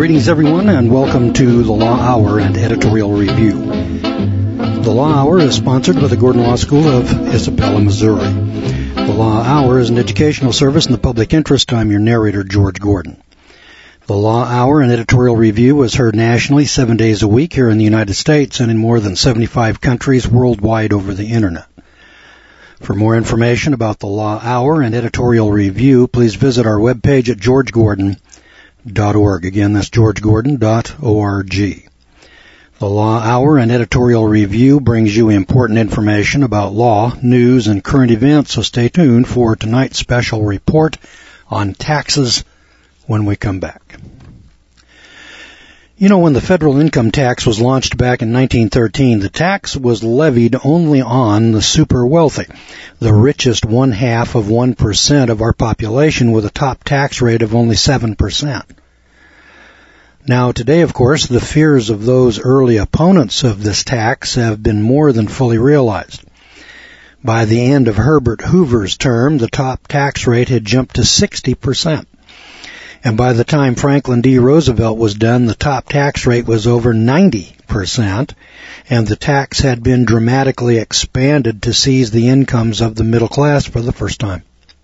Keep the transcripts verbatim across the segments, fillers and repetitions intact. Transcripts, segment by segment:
Greetings, everyone, and welcome to the Law Hour and Editorial Review. The Law Hour is sponsored by the Gordon Law School of Isabella, Missouri. The Law Hour is an educational service in the public interest. I'm your narrator, George Gordon. The Law Hour and Editorial Review is heard nationally seven days a week here in the United States and in more than seventy-five countries worldwide over the Internet. For more information about the Law Hour and Editorial Review, please visit our webpage at george gordon dot org. Again, that's george gordon dot org. The Law Hour and Editorial Review brings you important information about law, news, and current events, so stay tuned for tonight's special report on taxes when we come back. You know, when the federal income tax was launched back in nineteen thirteen, the tax was levied only on the super wealthy, the richest one-half of one percent of our population, with a top tax rate of only seven percent. Now, today, of course, the fears of those early opponents of this tax have been more than fully realized. By the end of Herbert Hoover's term, the top tax rate had jumped to sixty percent. And by the time Franklin D. Roosevelt was done, the top tax rate was over ninety percent, and the tax had been dramatically expanded to seize the incomes of the middle class for the first time.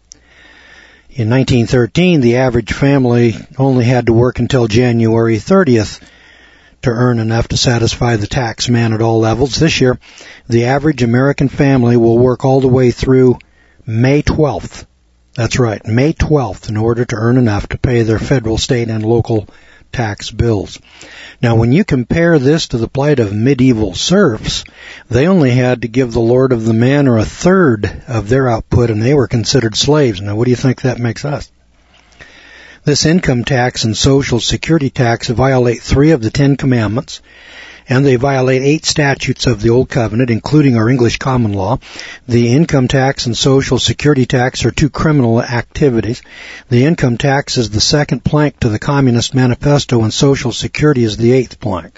In nineteen thirteen, the average family only had to work until January thirtieth to earn enough to satisfy the tax man at all levels. This year, the average American family will work all the way through May twelfth. That's right, May twelfth, in order to earn enough to pay their federal, state, and local tax bills. Now, when you compare this to the plight of medieval serfs, they only had to give the lord of the manor a third of their output, and they were considered slaves. Now, what do you think that makes us? This income tax and Social Security tax violate three of the Ten Commandments, and they violate eight statutes of the Old Covenant, including our English common law. The income tax and Social Security tax are two criminal activities. The income tax is the second plank to the Communist Manifesto, and Social Security is the eighth plank.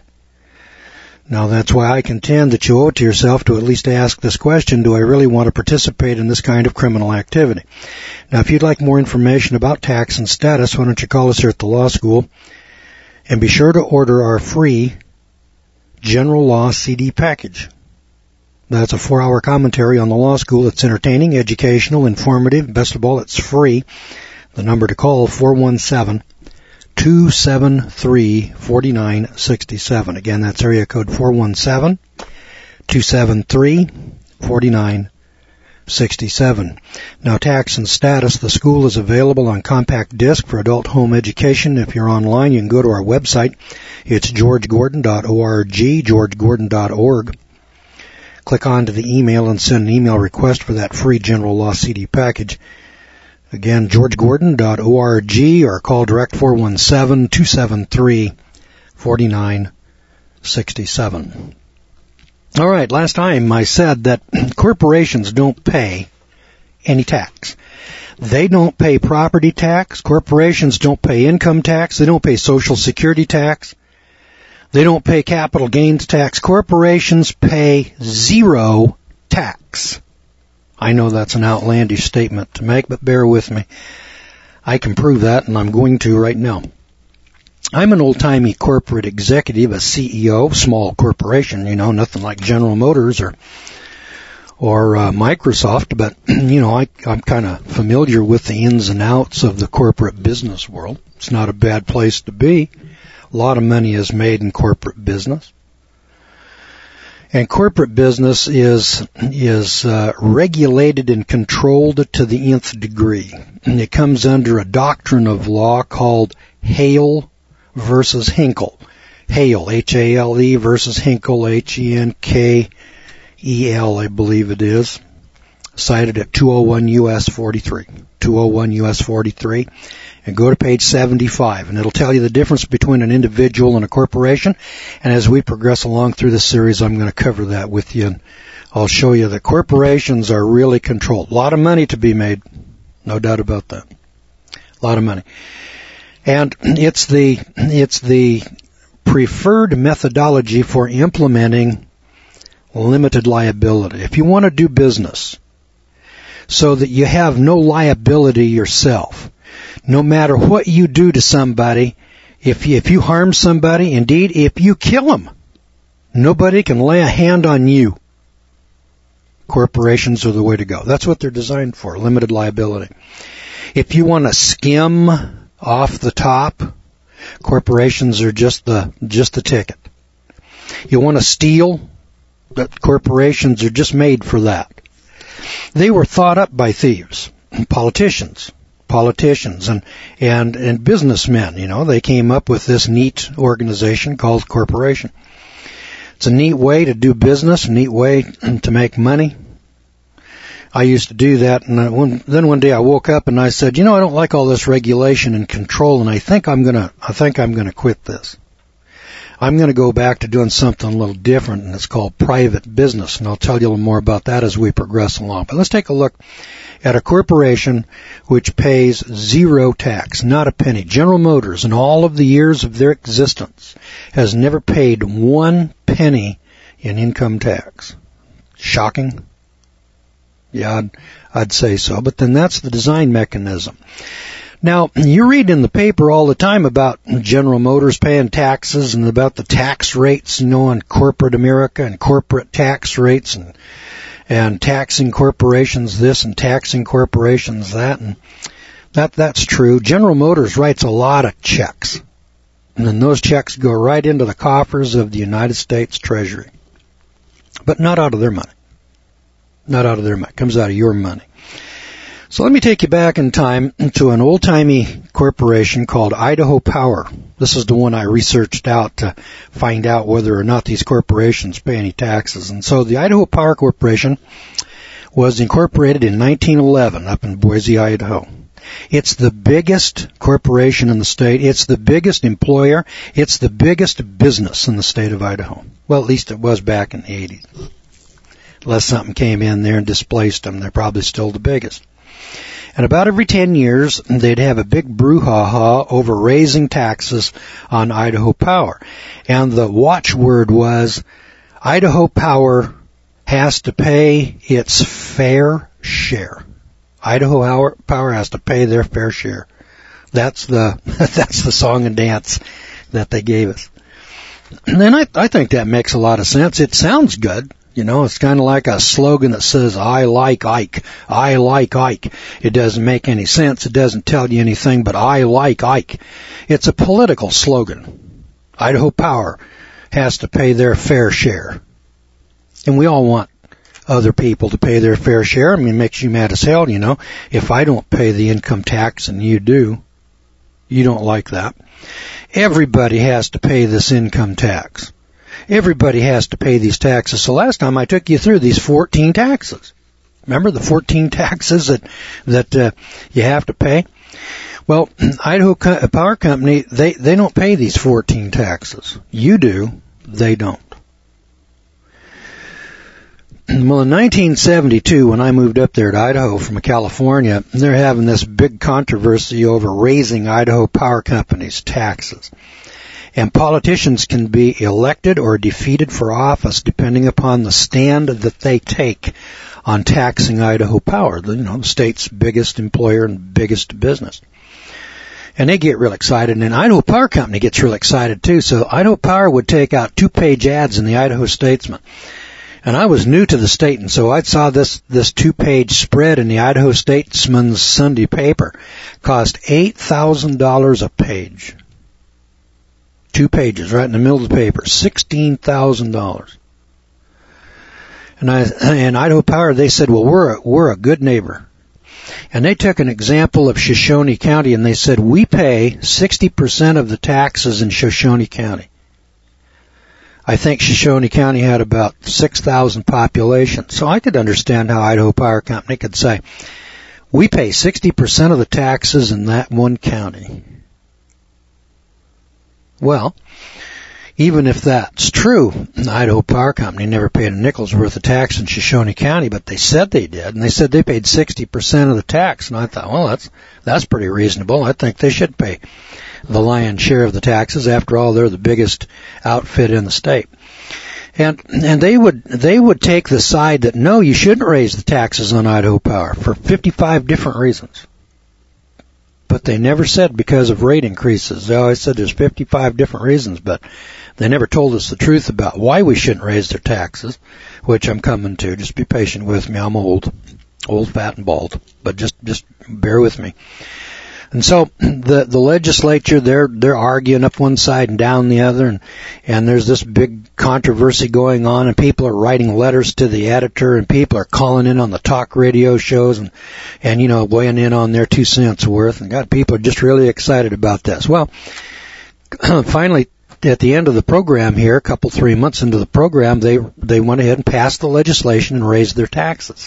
Now, that's why I contend that you owe it to yourself to at least ask this question: do I really want to participate in this kind of criminal activity? Now, if you'd like more information about tax and status, why don't you call us here at the law school, and be sure to order our free General Law C D package. That's a four-hour commentary on the law school. It's entertaining, educational, informative. Best of all, it's free. The number to call, four one seven, two seven three, four nine six seven. Again, that's area code four one seven, two seven three, four nine six seven. Now, tax and status. The school is available on compact disc for adult home education. If you're online, you can go to our website. It's george gordon dot org, george gordon dot org. Click on to the email and send an email request for that free General Law C D package. Again, george gordon dot org, or call direct four one seven, two seven three, four nine six seven. All right, last time I said that corporations don't pay any tax. They don't pay property tax. Corporations don't pay income tax. They don't pay Social Security tax. They don't pay capital gains tax. Corporations pay zero tax. I know that's an outlandish statement to make, but bear with me. I can prove that, and I'm going to right now. I'm an old-timey corporate executive, a C E O, small corporation, you know, nothing like General Motors or or uh, Microsoft, but, you know, I, I'm kind of familiar with the ins and outs of the corporate business world. It's not a bad place to be. A lot of money is made in corporate business. And corporate business is is uh, regulated and controlled to the nth degree. And it comes under a doctrine of law called Hale versus Hinkle. Hale, H A L E, versus Hinkle, H E N K E L, I believe it is. Cited at two oh one U S forty-three. two oh one U S forty-three. And go to page seventy-five, and it'll tell you the difference between an individual and a corporation. And as we progress along through this series, I'm going to cover that with you, and I'll show you that corporations are really controlled. A lot of money to be made, no doubt about that. A lot of money. And it's the it's the preferred methodology for implementing limited liability. If you want to do business so that you have no liability yourself, no matter what you do to somebody, If you, if you harm somebody, indeed, if you kill them, nobody can lay a hand on you. Corporations are the way to go. That's what they're designed for, limited liability. If you want to skim off the top, corporations are just the just the ticket. You want to steal, but corporations are just made for that. They were thought up by thieves, politicians, politicians, and and and businessmen. You know, they came up with this neat organization called corporation. It's a neat way to do business, a neat way to make money. I used to do that, and I, one, then one day I woke up and I said, you know, I don't like all this regulation and control, and I think I'm gonna, I think I'm gonna quit this. I'm gonna go back to doing something a little different, and it's called private business, and I'll tell you a little more about that as we progress along. But let's take a look at a corporation which pays zero tax, not a penny. General Motors, in all of the years of their existence, has never paid one penny in income tax. Shocking? Yeah, I'd, I'd say so. But then that's the design mechanism. Now, you read in the paper all the time about General Motors paying taxes and about the tax rates, you know, in corporate America and corporate tax rates and and taxing corporations this and taxing corporations that. And that that's true. General Motors writes a lot of checks. And then those checks go right into the coffers of the United States Treasury. But not out of their money. Not out of their money. It comes out of your money. So let me take you back in time to an old-timey corporation called Idaho Power. This is the one I researched out to find out whether or not these corporations pay any taxes. And so the Idaho Power Corporation was incorporated in nineteen eleven up in Boise, Idaho. It's the biggest corporation in the state. It's the biggest employer. It's the biggest business in the state of Idaho. Well, at least it was back in the eighties. Unless something came in there and displaced them, they're probably still the biggest. And about every ten years, they'd have a big brouhaha over raising taxes on Idaho Power. And the watchword was, Idaho Power has to pay its fair share. Idaho Power has to pay their fair share. That's the that's the song and dance that they gave us. And then I, I think that makes a lot of sense. It sounds good. You know, it's kind of like a slogan that says, I like Ike. I like Ike. It doesn't make any sense. It doesn't tell you anything, but I like Ike. It's a political slogan. Idaho Power has to pay their fair share. And we all want other people to pay their fair share. I mean, it makes you mad as hell, you know. If I don't pay the income tax and you do, you don't like that. Everybody has to pay this income tax. Everybody has to pay these taxes. So last time I took you through these fourteen taxes. Remember the fourteen taxes that that uh, you have to pay? Well, Idaho Power Company, they, they don't pay these fourteen taxes. You do. They don't. Well, in nineteen seventy-two, when I moved up there to Idaho from California, they're having this big controversy over raising Idaho Power Company's taxes. And politicians can be elected or defeated for office depending upon the stand that they take on taxing Idaho Power, you know, the state's biggest employer and biggest business. And they get real excited, and Idaho Power Company gets real excited too. So Idaho Power would take out two-page ads in the Idaho Statesman. And I was new to the state, and so I saw this, this two-page spread in the Idaho Statesman's Sunday paper. Cost eight thousand dollars a page. Two pages, right in the middle of the paper. sixteen thousand dollars. And I, and Idaho Power, they said, well, we're a, we're a good neighbor. And they took an example of Shoshone County, and they said, we pay sixty percent of the taxes in Shoshone County. I think Shoshone County had about six thousand population. So I could understand how Idaho Power Company could say, we pay sixty percent of the taxes in that one county. Well, even if that's true, the Idaho Power Company never paid a nickel's worth of tax in Shoshone County, but they said they did, and they said they paid sixty percent of the tax. And I thought, well, that's that's pretty reasonable. I think they should pay the lion's share of the taxes. After all, they're the biggest outfit in the state. And and they would they would take the side that no, you shouldn't raise the taxes on Idaho Power for fifty-five different reasons. but they never said because of rate increases. They always said there's fifty-five different reasons, but they never told us the truth about why we shouldn't raise their taxes, which I'm coming to. Just be patient with me. I'm old, old, fat, and bald, but just just bear with me. And so the the legislature, they're they're arguing up one side and down the other, and and there's this big controversy going on, and people are writing letters to the editor, and people are calling in on the talk radio shows, and and you know weighing in on their two cents worth, and God, people are just really excited about this. Well, finally, at the end of the program here, a couple three months into the program, they they went ahead and passed the legislation and raised their taxes.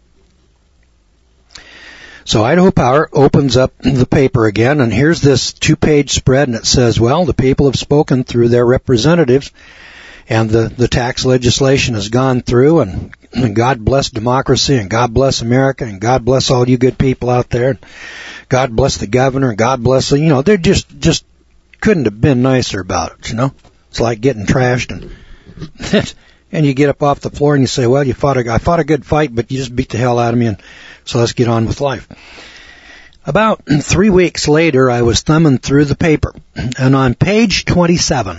So Idaho Power opens up the paper again, and here's this two-page spread, and it says, well, the people have spoken through their representatives, and the, the tax legislation has gone through, and, and God bless democracy, and God bless America, and God bless all you good people out there, and God bless the governor, and God bless, you know, they just, just couldn't have been nicer about it, you know. It's like getting trashed, and and you get up off the floor and you say, well, you fought a, I fought a good fight, but you just beat the hell out of me, and so let's get on with life. About three weeks later, I was thumbing through the paper, and on page twenty-seven,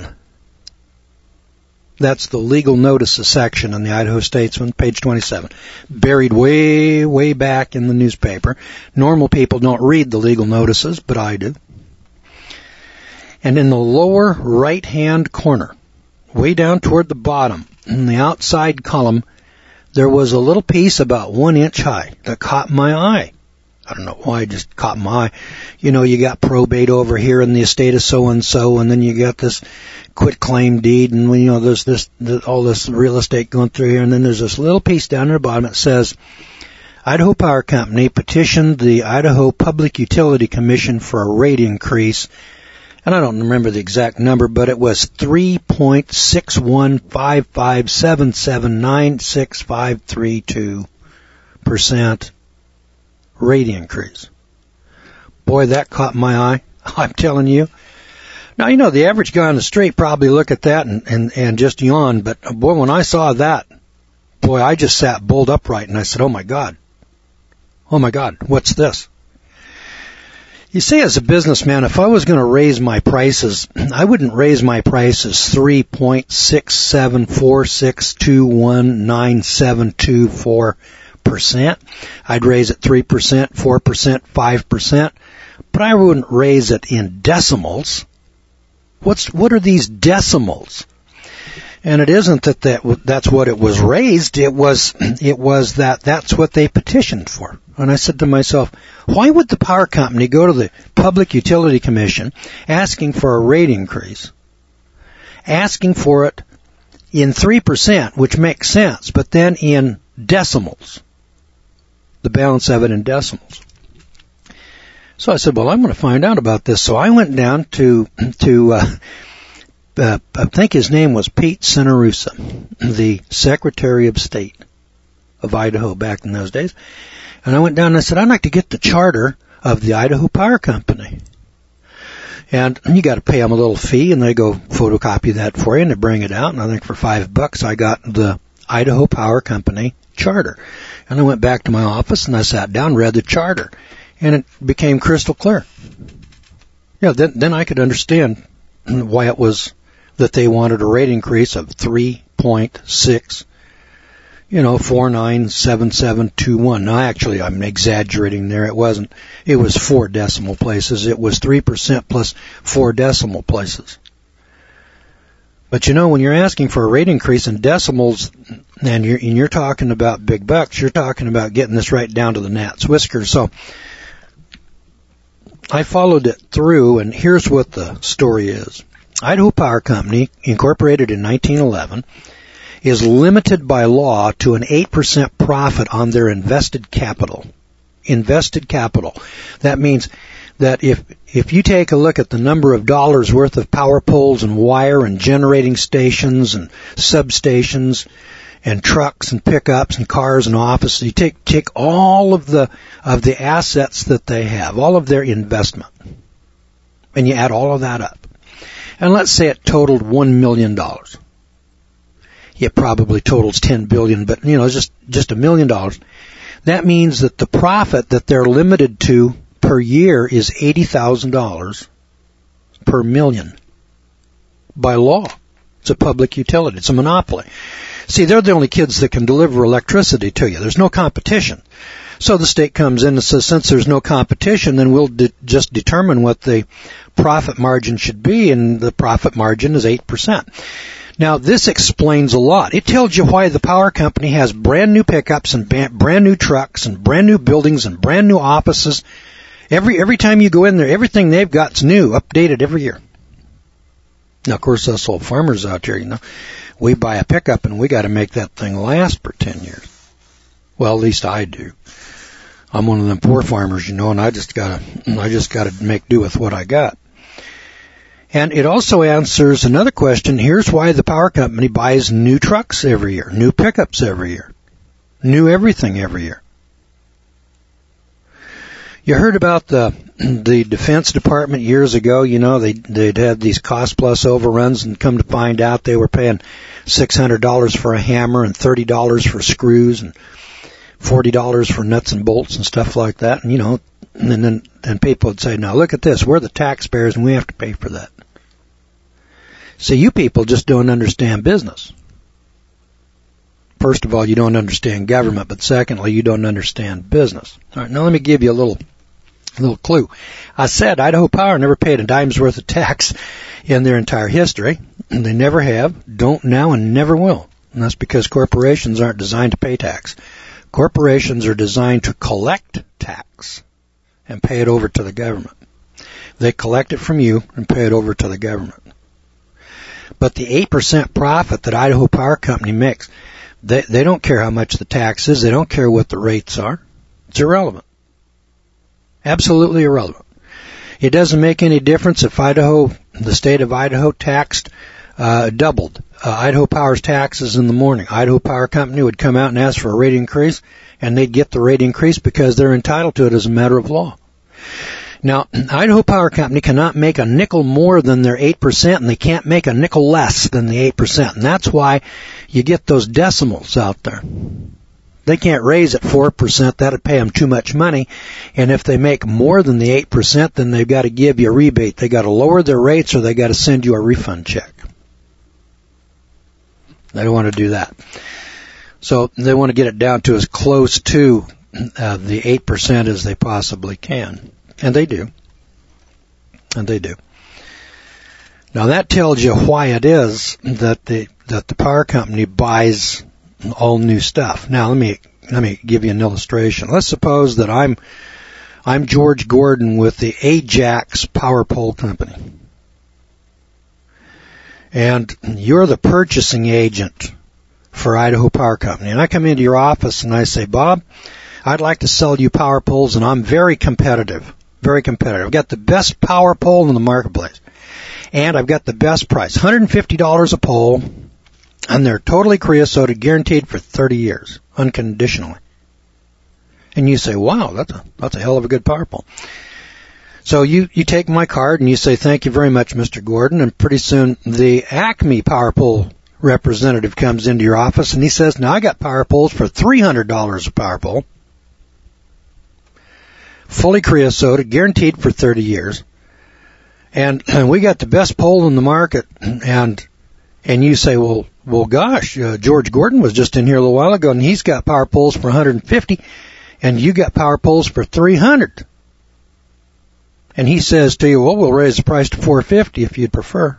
that's the legal notices section in the Idaho Statesman, page twenty-seven, buried way, way back in the newspaper. Normal people don't read the legal notices, but I do. And in the lower right-hand corner, way down toward the bottom, in the outside column, there was a little piece about one inch high that caught my eye. I don't know why it just caught my eye. You know, you got probate over here in the estate of so-and-so, and then you got this quit-claim deed, and, you know, there's this, all this real estate going through here, and then there's this little piece down there at the bottom that says, Idaho Power Company petitioned the Idaho Public Utility Commission for a rate increase, and I don't remember the exact number, but it was three point six one five five seven seven nine six five three two percent rate increase. Boy, that caught my eye. I'm telling you. Now, you know, the average guy on the street probably look at that and, and, and just yawn, but boy, when I saw that, boy, I just sat bolt upright and I said, oh my God. Oh my God, what's this? You see, as a businessman, if I was going to raise my prices, I wouldn't raise my prices three point six seven four six two one nine seven two four percent. I'd raise it three percent, four percent, five percent, but I wouldn't raise it in decimals. What's, what are these decimals? And it isn't that, that that's what it was raised. It was, it was that that's what they petitioned for. And I said to myself, why would the power company go to the Public Utility Commission asking for a rate increase, asking for it in three percent, which makes sense, but then in decimals, the balance of it in decimals? So I said, well, I'm going to find out about this. So I went down to, to, uh, uh I think his name was Pete Cinerusa, the Secretary of State of Idaho back in those days. And I went down and I said, I'd like to get the charter of the Idaho Power Company. And you got to pay them a little fee, and they go photocopy that for you, and they bring it out. And I think for five bucks, I got the Idaho Power Company charter. And I went back to my office, and I sat down, read the charter, and it became crystal clear. Yeah, then, then I could understand why it was that they wanted a rate increase of three point six You know, four nine seven seven two one. Now, actually, I'm exaggerating there. It wasn't. It was four decimal places. It was three percent plus four decimal places. But you know, when you're asking for a rate increase in decimals, and you're, and you're talking about big bucks, you're talking about getting this right down to the gnat's whiskers. So I followed it through, and here's what the story is. Idaho Power Company, incorporated in nineteen eleven, is limited by law to an eight percent profit on their invested capital. Invested capital. That means that if if you take a look at the number of dollars worth of power poles and wire and generating stations and substations and trucks and pickups and cars and offices, you take take all of the of the assets that they have, all of their investment, and you add all of that up. And let's say it totaled one million dollars. It probably totals ten billion dollars, but, you know, just, just a million dollars. That means that the profit that they're limited to per year is eighty thousand dollars per million by law. It's a public utility. It's a monopoly. See, they're the only kids that can deliver electricity to you. There's no competition. So the state comes in and says, since there's no competition, then we'll de- just determine what the profit margin should be, and the profit margin is eight percent. Now, this explains a lot. It tells you why the power company has brand new pickups and brand new trucks and brand new buildings and brand new offices. Every every time you go in there, everything they've got's new, updated every year. Now, of course, us old farmers out here, you know, we buy a pickup and we got to make that thing last for ten years. Well, at least I do. I'm one of them poor farmers, you know, and I just gotta, I just gotta make do with what I got. And it also answers another question. Here's why the power company buys new trucks every year, new pickups every year, new everything every year. You heard about the the Defense Department years ago. You know, they they'd had these cost plus overruns, and come to find out they were paying six hundred dollars for a hammer and thirty dollars for screws and forty dollars for nuts and bolts and stuff like that. And, you know, and then, then people would say, now look at this, we're the taxpayers and we have to pay for that. See, you people just don't understand business. First of all, you don't understand government, but secondly, you don't understand business. All right, now let me give you a little, a little clue. I said Idaho Power never paid a dime's worth of tax in their entire history. They never have, don't now, and never will. And that's because corporations aren't designed to pay tax. Corporations are designed to collect tax and pay it over to the government. They collect it from you and pay it over to the government. But the eight percent profit that Idaho Power Company makes, they, they don't care how much the tax is. They don't care what the rates are. It's irrelevant. Absolutely irrelevant. It doesn't make any difference if Idaho, the state of Idaho, taxed, uh, doubled. Uh, Idaho Power's taxes in the morning. Idaho Power Company would come out and ask for a rate increase, and they'd get the rate increase because they're entitled to it as a matter of law. Now, Idaho Power Company cannot make a nickel more than their eight percent, and they can't make a nickel less than the eight percent. And that's why you get those decimals out there. They can't raise it four percent. That would pay them too much money. And if they make more than the eight percent, then they've got to give you a rebate. They've got to lower their rates, or they've got to send you a refund check. They don't want to do that. So they want to get it down to as close to uh, the eight percent as they possibly can. And they do. And they do. Now that tells you why it is that the that the power company buys all new stuff. Now let me let me give you an illustration. Let's suppose that I'm I'm George Gordon with the Ajax Power Pole Company. And you're the purchasing agent for Idaho Power Company. And I come into your office and I say, Bob, I'd like to sell you power poles, and I'm very competitive. Very competitive. I've got the best power pole in the marketplace. And I've got the best price. one hundred fifty dollars a pole, and they're totally creosoted, guaranteed for thirty years, unconditionally. And you say, wow, that's a, that's a hell of a good power pole. So you, you take my card and you say, thank you very much, Mister Gordon, and pretty soon the Acme Power Pole representative comes into your office and he says, now I got power poles for three hundred dollars a power pole, fully creosoted, guaranteed for thirty years, and, and we got the best pole in the market, and and you say, well, well, gosh, uh, George Gordon was just in here a little while ago, and he's got power poles for one hundred fifty, and you got power poles for three hundred. And he says to you, well, we'll raise the price to four hundred fifty if you'd prefer.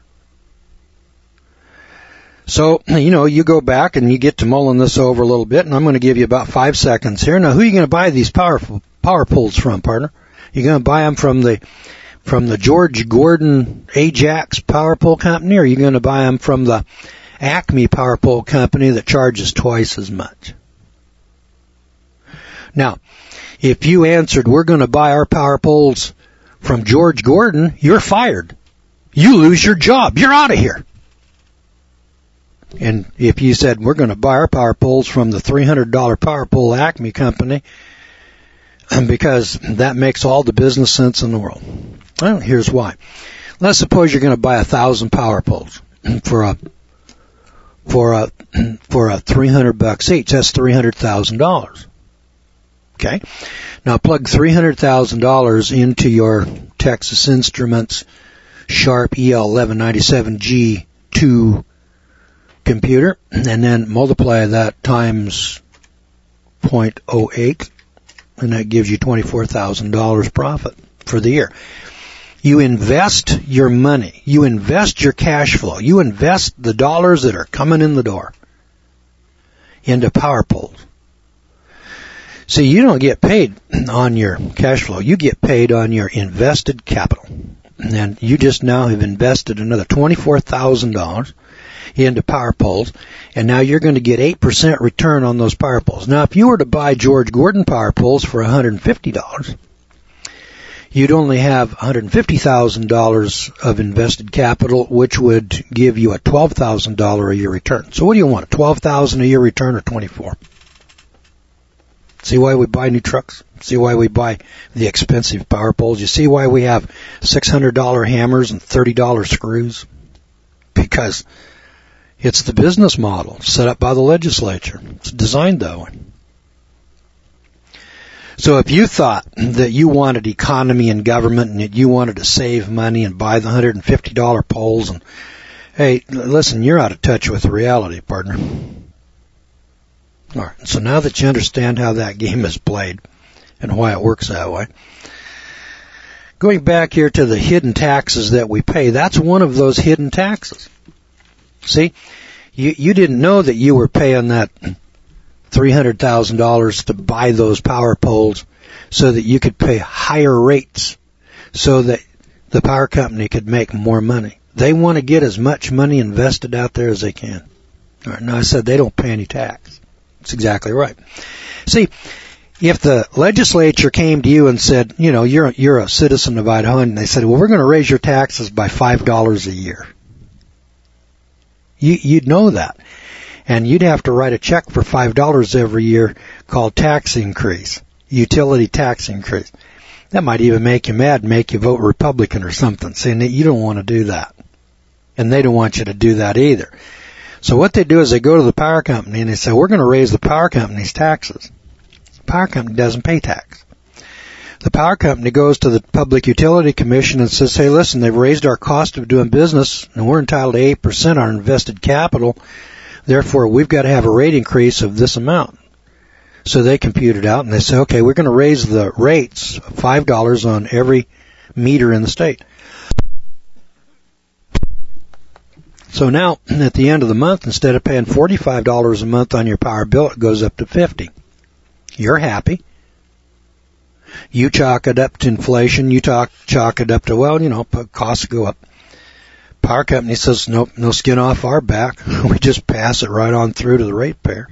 So, you know, you go back and you get to mulling this over a little bit, and I'm going to give you about five seconds here. Now, who are you going to buy these power power poles from, partner? You're going to buy them from the from the George Gordon Ajax Power Pole Company, or are you going to buy them from the Acme Power Pole Company that charges twice as much? Now, if you answered, we're going to buy our power poles from George Gordon, you're fired. You lose your job. You're out of here. And if you said, we're going to buy our power poles from the three hundred dollars Power Pole Acme Company, because that makes all the business sense in the world. Well, here's why. Let's suppose you're going to buy a thousand power poles for a for a for a three hundred bucks each. That's three hundred thousand dollars. Okay? Now plug three hundred thousand dollars into your Texas Instruments Sharp E L eleven ninety-seven G two computer, and then multiply that times zero point zero eight, and that gives you twenty-four thousand dollars profit for the year. You invest your money. You invest your cash flow. You invest the dollars that are coming in the door into power poles. See, you don't get paid on your cash flow. You get paid on your invested capital. And you just now have invested another twenty-four thousand dollars into power poles, and now you're going to get eight percent return on those power poles. Now, if you were to buy George Gordon power poles for one hundred fifty dollars, you'd only have one hundred fifty thousand dollars of invested capital, which would give you a twelve thousand dollars a year return. So what do you want, a twelve thousand dollars a year return or twenty-four? See why we buy new trucks? See why we buy the expensive power poles? You see why we have six hundred dollars hammers and thirty dollars screws? Because it's the business model set up by the legislature. It's designed that way. So if you thought that you wanted economy and government and that you wanted to save money and buy the one hundred fifty dollars poles, and hey, listen, you're out of touch with reality, partner. All right, so now that you understand how that game is played and why it works that way, going back here to the hidden taxes that we pay, that's one of those hidden taxes. See, you, you didn't know that you were paying that three hundred thousand dollars to buy those power poles so that you could pay higher rates so that the power company could make more money. They want to get as much money invested out there as they can. All right, now I said they don't pay any tax. That's exactly right. See, if the legislature came to you and said, you know, you're, you're a citizen of Idaho, and they said, well, we're going to raise your taxes by five dollars a year. You, you'd know that. And you'd have to write a check for five dollars every year called tax increase, utility tax increase. That might even make you mad and make you vote Republican or something, saying that you don't want to do that. And they don't want you to do that either. So what they do is they go to the power company and they say, we're going to raise the power company's taxes. The power company doesn't pay tax. The power company goes to the Public Utility Commission and says, hey, listen, they've raised our cost of doing business and we're entitled to eight percent on our invested capital. Therefore, we've got to have a rate increase of this amount. So they compute it out and they say, okay, we're going to raise the rates five dollars on every meter in the state. So now, at the end of the month, instead of paying forty-five dollars a month on your power bill, it goes up to fifty dollars. You're happy. You chalk it up to inflation. You talk, chalk it up to, well, you know, costs go up. Power company says, nope, no skin off our back. We just pass it right on through to the ratepayer.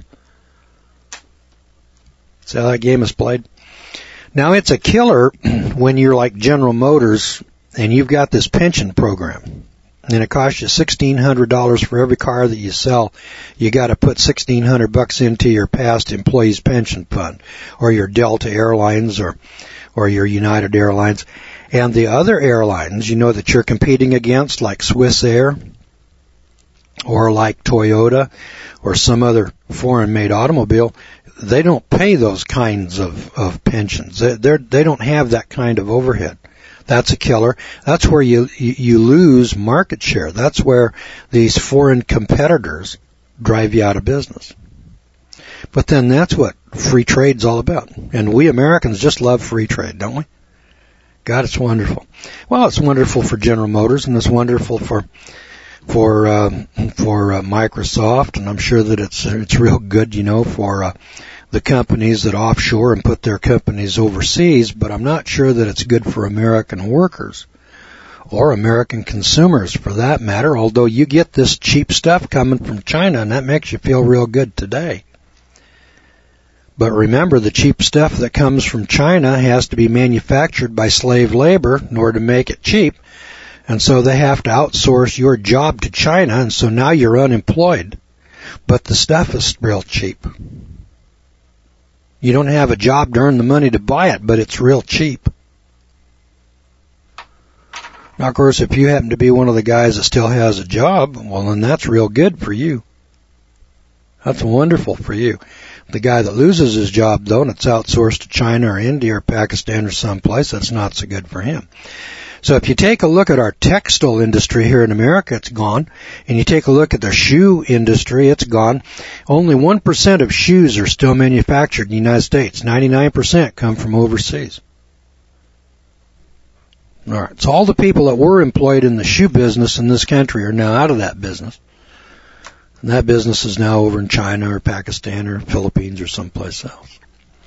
See how that game is played? Now, it's a killer when you're like General Motors and you've got this pension program. And it costs you sixteen hundred dollars for every car that you sell. You got to put sixteen hundred bucks into your past employees pension fund, or your Delta Airlines, or or your United Airlines. And the other airlines, you know, that you're competing against, like Swiss Air, or like Toyota, or some other foreign-made automobile, they don't pay those kinds of of pensions. They they're, they don't have that kind of overhead. That's a killer. That's where you, you you lose market share. That's where these foreign competitors drive you out of business. But then that's what free trade's all about. And we Americans just love free trade, don't we? God, it's wonderful. Well, it's wonderful for General Motors, and it's wonderful for for uh, for uh, Microsoft, and I'm sure that it's it's real good, you know, for uh, the companies that offshore and put their companies overseas, but I'm not sure that it's good for American workers or American consumers for that matter, although you get this cheap stuff coming from China and that makes you feel real good today. But remember, the cheap stuff that comes from China has to be manufactured by slave labor in order to make it cheap, and so they have to outsource your job to China, and so now you're unemployed, but the stuff is real cheap. You don't have a job to earn the money to buy it, but it's real cheap. Now, of course, if you happen to be one of the guys that still has a job, well, then that's real good for you. That's wonderful for you. The guy that loses his job, though, and it's outsourced to China or India or Pakistan or someplace, that's not so good for him. So if you take a look at our textile industry here in America, it's gone. And you take a look at the shoe industry, it's gone. Only one percent of shoes are still manufactured in the United States. ninety-nine percent come from overseas. All right, so all the people that were employed in the shoe business in this country are now out of that business. And that business is now over in China or Pakistan or Philippines or someplace else.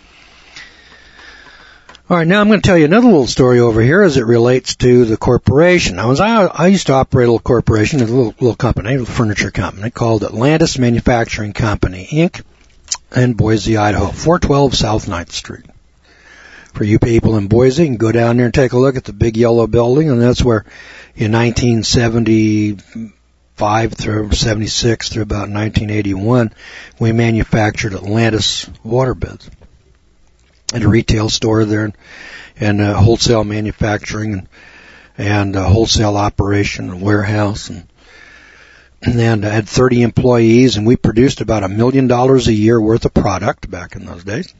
All right, now I'm going to tell you another little story over here as it relates to the corporation. Now, as I, I used to operate a little corporation, a little, little company, a little furniture company called Atlantis Manufacturing Company, Incorporated in Boise, Idaho, four twelve South ninth Street. For you people in Boise, you can go down there and take a look at the big yellow building, and that's where in nineteen seventy-five through seventy-six through about nineteen eighty-one, we manufactured Atlantis waterbeds. At a retail store there, and, and uh, wholesale manufacturing, and, and uh, wholesale operation and warehouse, and and I had thirty employees, and we produced about a million dollars a year worth of product back in those days.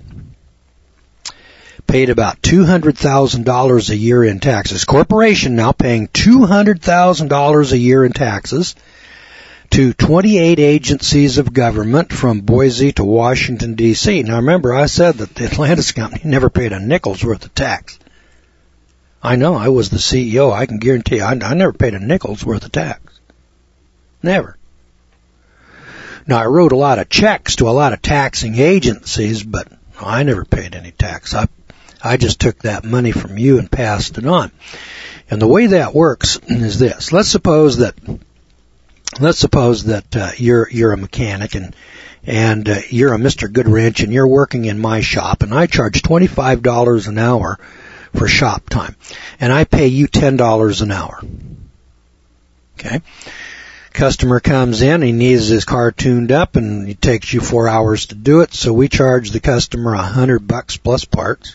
Paid about two hundred thousand dollars a year in taxes. Corporation now paying two hundred thousand dollars a year in taxes to twenty-eight agencies of government from Boise to Washington, D C Now remember, I said that the Atlantis company never paid a nickel's worth of tax. I know, I was the C E O. I can guarantee you, I, I never paid a nickel's worth of tax. Never. Now, I wrote a lot of checks to a lot of taxing agencies, but I never paid any tax. I, I just took that money from you and passed it on. And the way that works is this. Let's suppose that Let's suppose that uh, you're you're a mechanic and and uh, you're a Mister Goodwrench and you're working in my shop, and I charge twenty-five dollars an hour for shop time, and I pay you ten dollars an hour. Okay? Customer comes in, he needs his car tuned up, and it takes you four hours to do it, so we charge the customer a hundred bucks plus parts,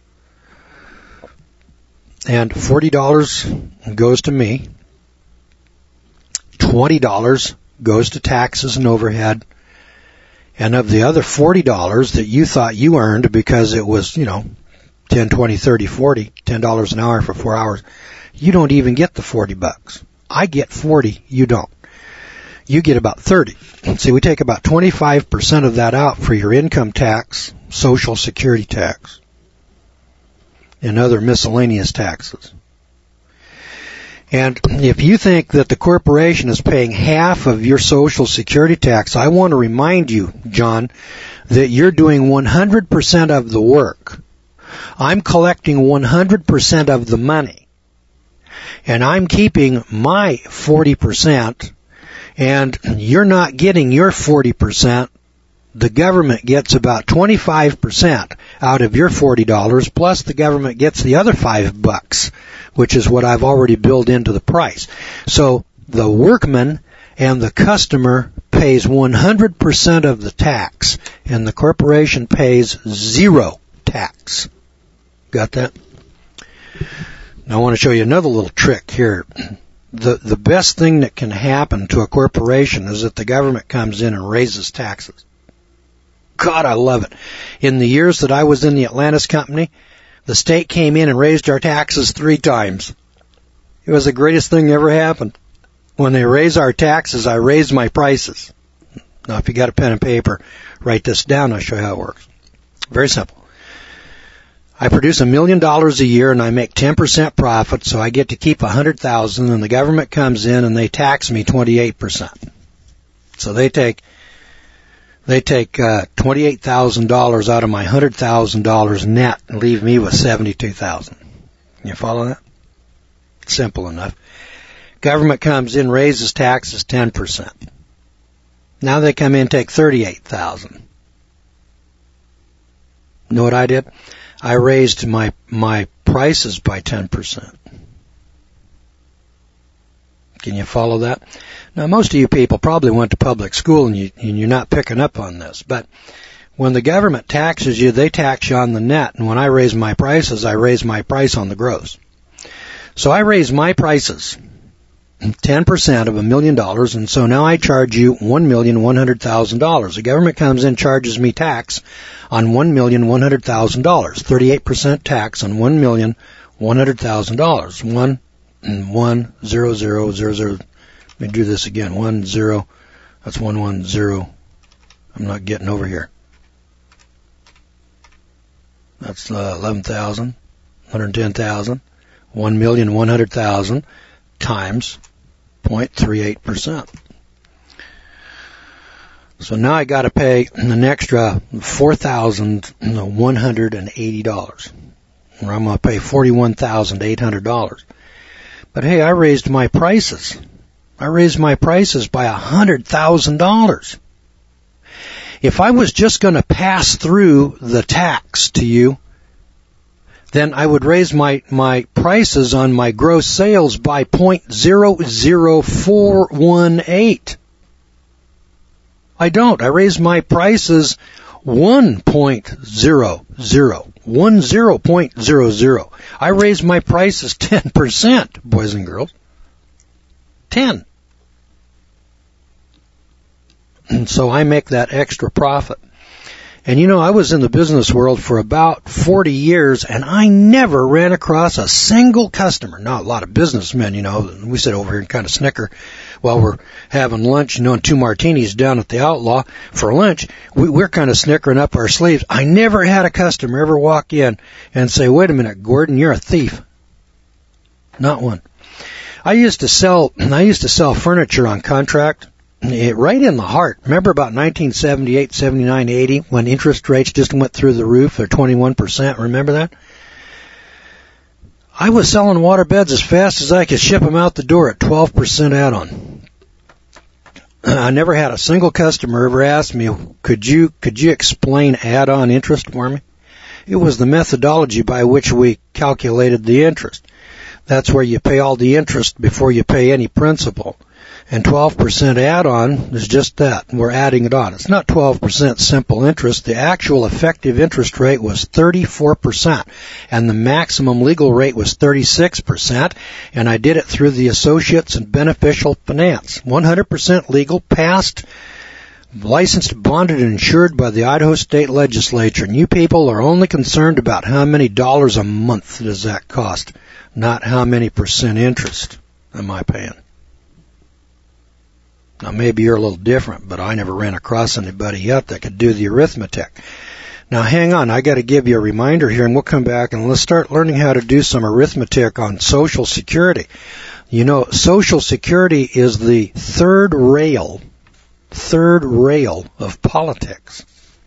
and forty dollars goes to me. twenty dollars goes to taxes and overhead, and of the other forty dollars that you thought you earned because it was, you know, ten, twenty, thirty, forty, ten dollars an hour for four hours, you don't even get the forty bucks. I get forty, you don't. You get about thirty. See, we take about twenty-five percent of that out for your income tax, Social Security tax, and other miscellaneous taxes. And if you think that the corporation is paying half of your Social Security tax, I want to remind you, John, that you're doing one hundred percent of the work. I'm collecting one hundred percent of the money. And I'm keeping my forty percent, and you're not getting your forty percent. The government gets about twenty-five percent out of your forty dollars, plus the government gets the other five bucks, which is what I've already built into the price. So the workman and the customer pays one hundred percent of the tax, and the corporation pays zero tax. Got that? Now I want to show you another little trick here. The, the best thing that can happen to a corporation is that the government comes in and raises taxes. God, I love it. In the years that I was in the Atlantis company, the state came in and raised our taxes three times. It was the greatest thing that ever happened. When they raise our taxes, I raise my prices. Now, if you got a pen and paper, write this down. I'll show you how it works. Very simple. I produce a million dollars a year and I make ten percent profit, so I get to keep a hundred thousand, and the government comes in and they tax me twenty-eight percent. So they take They take uh, twenty-eight thousand dollars out of my one hundred thousand dollars net and leave me with seventy-two thousand dollars. You follow that? Simple enough. Government comes in, raises taxes ten percent. Now they come in and take thirty-eight thousand dollars. Know what I did? I raised my my prices by ten percent. Can you follow that? Now, most of you people probably went to public school and, you, and you're not picking up on this, but when the government taxes you, they tax you on the net, and when I raise my prices, I raise my price on the gross. So I raise my prices ten percent of a million dollars, and so now I charge you one million one hundred thousand dollars. The government comes in and charges me tax on one million one hundred thousand dollars, thirty-eight percent tax on one million one hundred thousand dollars. One, one, zero, zero, zero, zero. Let me do this again. One, zero, that's one, one, zero. I'm not getting over here. That's uh, eleven thousand, one hundred ten thousand, one million one hundred thousand times zero point three eight percent. So now I got to pay an extra four thousand one hundred eighty dollars. Or I'm going to pay forty-one thousand eight hundred dollars. But hey, I raised my prices. I raised my prices by one hundred thousand dollars. If I was just going to pass through the tax to you, then I would raise my, my prices on my gross sales by zero point zero zero four one eight. I don't. I raise my prices one point zero zero. One zero point zero zero. I raise my prices ten percent, boys and girls. Ten. And so I make that extra profit. And you know, I was in the business world for about forty years, and I never ran across a single customer. Now, a lot of businessmen, you know, we sit over here and kind of snicker while we're having lunch, you know, and two martinis down at the Outlaw for lunch. We, we're kind of snickering up our sleeves. I never had a customer ever walk in and say, wait a minute, Gordon, you're a thief. Not one. I used to sell, I used to sell furniture on contract. It, right in the heart. Remember about nineteen seventy-eight, seventy-nine, eighty when interest rates just went through the roof? They're twenty-one percent. Remember that? I was selling water beds as fast as I could ship them out the door at twelve percent add-on. I never had a single customer ever ask me, could you, could you explain add-on interest for me? It was the methodology by which we calculated the interest. That's where you pay all the interest before you pay any principal. And twelve percent add-on is just that. We're adding it on. It's not twelve percent simple interest. The actual effective interest rate was thirty-four percent. And the maximum legal rate was thirty-six percent. And I did it through the Associates in Beneficial Finance. one hundred percent legal, passed, licensed, bonded, and insured by the Idaho State Legislature. And you people are only concerned about how many dollars a month does that cost, not how many percent interest am I paying. Now, maybe you're a little different, but I never ran across anybody yet that could do the arithmetic. Now, hang on. I got to give you a reminder here, and we'll come back and let's start learning how to do some arithmetic on Social Security. You know, Social Security is the third rail, third rail of politics.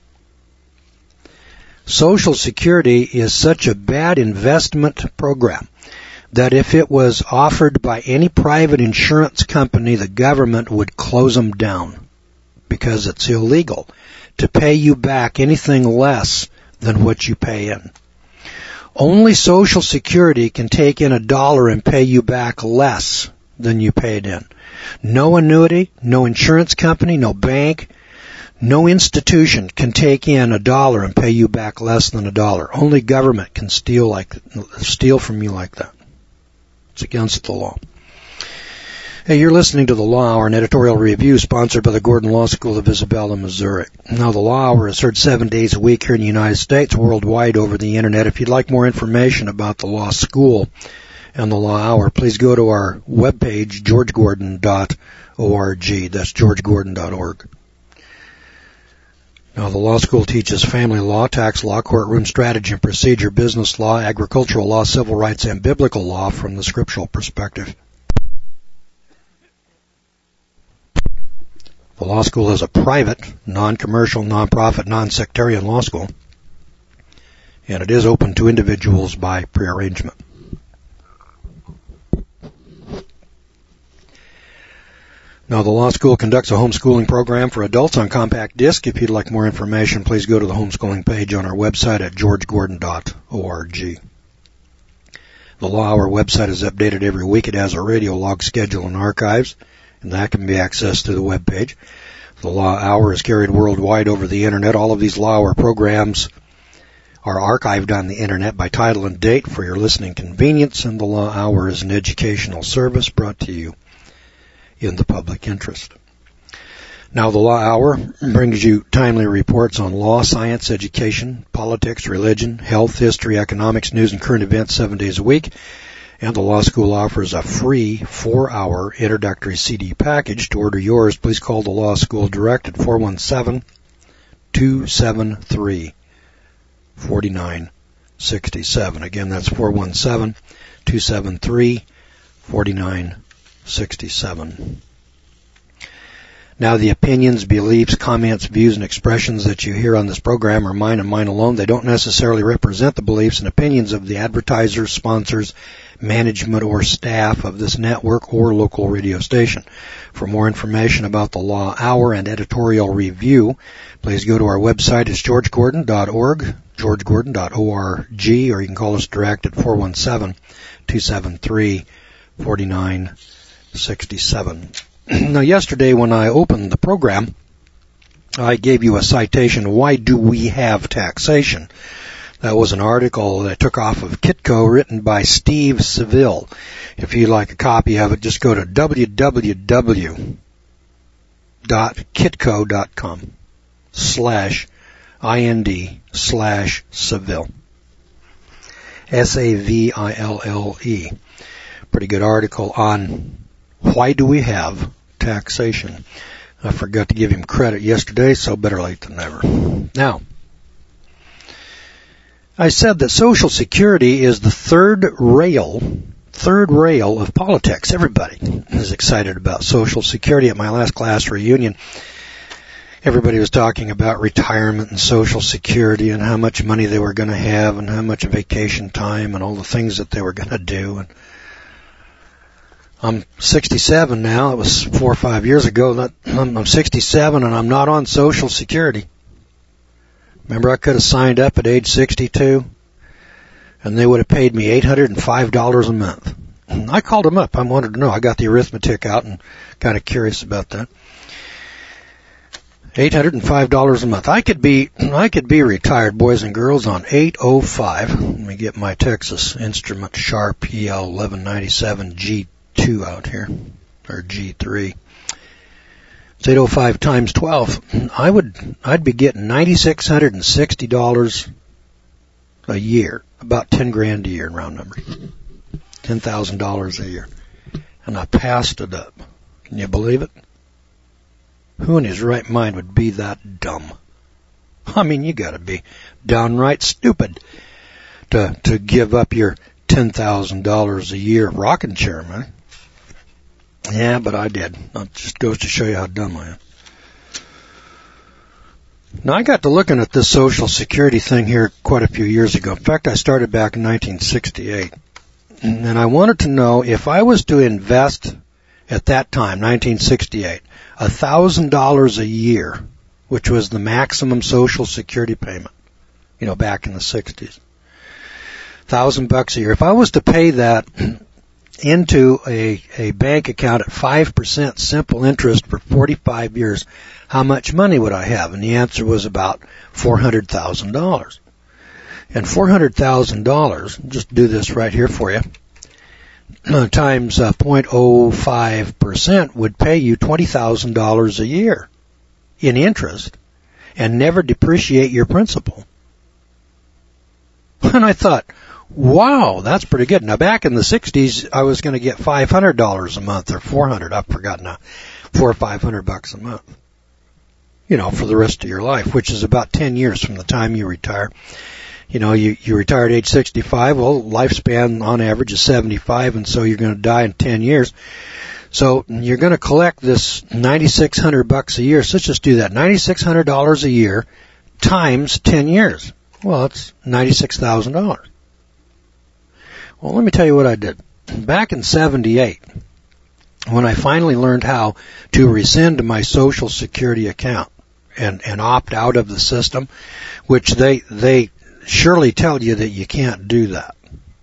Social Security is such a bad investment program that if it was offered by any private insurance company, the government would close them down because it's illegal to pay you back anything less than what you pay in. Only Social Security can take in a dollar and pay you back less than you paid in. No annuity, no insurance company, no bank, no institution can take in a dollar and pay you back less than a dollar. Only government can steal like steal from you like that. It's against the law. Hey, you're listening to the Law Hour, an editorial review sponsored by the Gordon Law School of Isabella, Missouri. Now, the Law Hour is heard seven days a week here in the United States, worldwide over the Internet. If you'd like more information about the Law School and the Law Hour, please go to our webpage, george gordon dot org. That's george gordon dot org. Now, the law school teaches family law, tax law, courtroom strategy and procedure, business law, agricultural law, civil rights, and biblical law from the scriptural perspective. The law school is a private, non-commercial, non-profit, non-sectarian law school, and it is open to individuals by prearrangement. Now, the law school conducts a homeschooling program for adults on compact disc. If you'd like more information, please go to the homeschooling page on our website at george gordon dot org. The Law Hour website is updated every week. It has a radio log schedule and archives, and that can be accessed through the webpage. The Law Hour is carried worldwide over the Internet. All of these Law Hour programs are archived on the Internet by title and date for your listening convenience, and the Law Hour is an educational service brought to you in the public interest. Now, the Law Hour brings you timely reports on law, science, education, politics, religion, health, history, economics, news, and current events seven days a week. And the Law School offers a free four-hour introductory C D package. To order yours, please call the Law School direct at four one seven, two seven three, four nine six seven. Again, that's four one seven, two seven three, four nine six seven. Now, the opinions, beliefs, comments, views, and expressions that you hear on this program are mine and mine alone. They don't necessarily represent the beliefs and opinions of the advertisers, sponsors, management, or staff of this network or local radio station. For more information about the Law Hour and editorial review, please go to our website. It's george gordon dot org, george gordon dot org, or you can call us direct at four one seven, two seven three, four nine six seven. Now, yesterday when I opened the program, I gave you a citation, Why Do We Have Taxation? That was an article that I took off of Kitco, written by Steve Seville. If you'd like a copy of it, just go to w w w dot kitco dot com slash ind slash Seville. S A V I L L E. Pretty good article on why do we have taxation. I forgot to give him credit yesterday, so better late than never. Now, I said that Social Security is the third rail, third rail of politics. Everybody is excited about Social Security. At my last class reunion, everybody was talking about retirement and Social Security and how much money they were going to have and how much vacation time and all the things that they were going to do. And I'm sixty-seven now. It was four or five years ago. I'm sixty-seven and I'm not on Social Security. Remember, I could have signed up at age sixty-two and they would have paid me eight hundred five dollars a month. I called them up. I wanted to know. I got the arithmetic out and kind of curious about that. eight hundred five dollars a month. I could be, I could be retired, boys and girls, on eight oh five. Let me get my Texas Instrument Sharp E L eleven ninety-seven G two out here, or G three. It's eight oh five times twelve. I would, I'd be getting nine thousand six hundred sixty dollars a year, about ten grand a year in round numbers, ten thousand dollars a year, and I passed it up. Can you believe it? Who in his right mind would be that dumb? I mean, you got to be downright stupid to to give up your ten thousand dollars a year rocking chair, man. Yeah, but I did. It just goes to show you how dumb I am. Now, I got to looking at this Social Security thing here quite a few years ago. In fact, I started back in nineteen sixty-eight. And I wanted to know if I was to invest at that time, nineteen sixty-eight, one thousand dollars a year, which was the maximum Social Security payment, you know, back in the sixties. Thousand bucks a year. If I was to pay that into a, a bank account at five percent simple interest for forty-five years, how much money would I have? And the answer was about four hundred thousand dollars. And four hundred thousand dollars, just do this right here for you, times uh, zero point zero five percent would pay you twenty thousand dollars a year in interest and never depreciate your principal. And I thought, wow, that's pretty good. Now, back in the sixties, I was going to get five hundred dollars a month or four hundred dollars. I've forgotten now. Four or five hundred bucks a month. You know, for the rest of your life, which is about ten years from the time you retire. You know, you, you retire at age sixty-five. Well, lifespan on average is seventy-five, and so you're going to die in ten years. So you're going to collect this ninety-six hundred bucks a year. So let's just do that. ninety-six hundred dollars a year times ten years. Well, it's ninety-six thousand dollars. Well, let me tell you what I did. Back in seventy-eight, when I finally learned how to rescind my Social Security account and, and opt out of the system, which they, they surely tell you that you can't do that.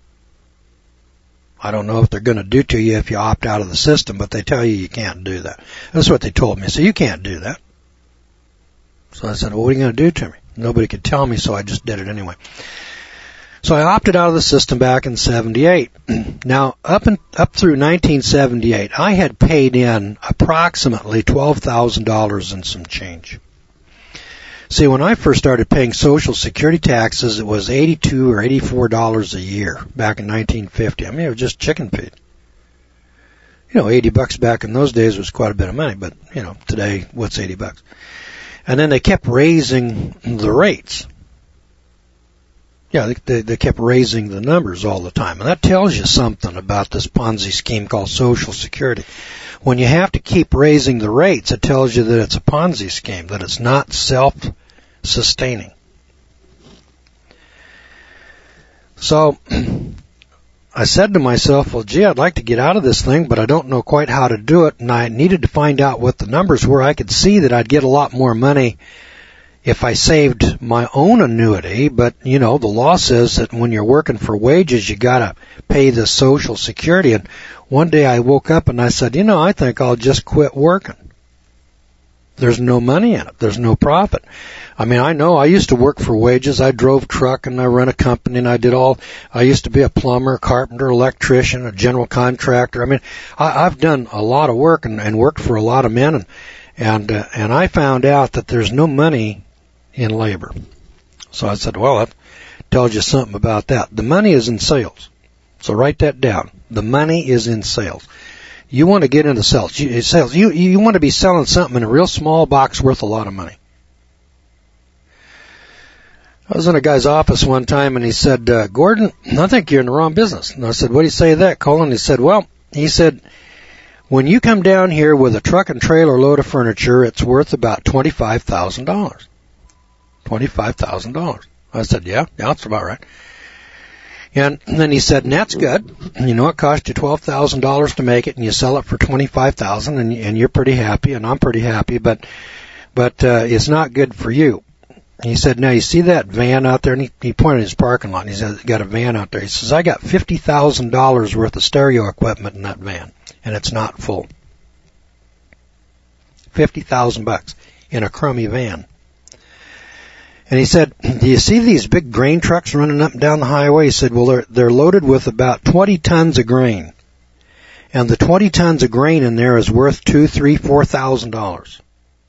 I don't know if they're going to do to you if you opt out of the system, but they tell you you can't do that. That's what they told me. So you can't do that. So I said, well, what are you going to do to me? Nobody could tell me, so I just did it anyway. So I opted out of the system back in seventy-eight. Now, up in, up through nineteen seventy-eight, I had paid in approximately twelve thousand dollars and some change. See, when I first started paying Social Security taxes, it was eighty-two or eighty-four dollars a year back in nineteen fifty. I mean, it was just chicken feed. You know, eighty bucks back in those days was quite a bit of money, but, you know, today, what's eighty bucks? And then they kept raising the rates. Yeah, they, they, they kept raising the numbers all the time. And that tells you something about this Ponzi scheme called Social Security. When you have to keep raising the rates, it tells you that it's a Ponzi scheme, that it's not self-sustaining. So I said to myself, well, gee, I'd like to get out of this thing, but I don't know quite how to do it, and I needed to find out what the numbers were. I could see that I'd get a lot more money if I saved my own annuity, but, you know, the law says that when you're working for wages, you gotta pay the Social Security. And one day I woke up and I said, you know, I think I'll just quit working. There's no money in it. There's no profit. I mean, I know I used to work for wages. I drove truck and I ran a company and I did all, I used to be a plumber, carpenter, electrician, a general contractor. I mean, I, I've done a lot of work and, and worked for a lot of men, and, and, uh, and I found out that there's no money in labor. So I said, well, that tells you something about that. The money is in sales. So write that down. The money is in sales. You want to get into sales. You, sales. You, you want to be selling something in a real small box worth a lot of money. I was in a guy's office one time and he said, uh, Gordon, I think you're in the wrong business. And I said, what do you say to that, Colin? He said, well, he said, when you come down here with a truck and trailer load of furniture, it's worth about twenty-five thousand dollars. twenty-five thousand dollars. I said, yeah, yeah, that's about right. And then he said, and that's good. You know, it cost you twelve thousand dollars to make it, and you sell it for twenty-five thousand dollars, and, and you're pretty happy, and I'm pretty happy, but but uh, it's not good for you. He said, now, you see that van out there? And he, he pointed at his parking lot, and he said, got a van out there. He says, I got fifty thousand dollars worth of stereo equipment in that van, and it's not full. fifty thousand bucks in a crummy van. And he said, do you see these big grain trucks running up and down the highway? He said, well, they're, they're loaded with about twenty tons of grain. And the twenty tons of grain in there is worth two, three, four thousand dollars.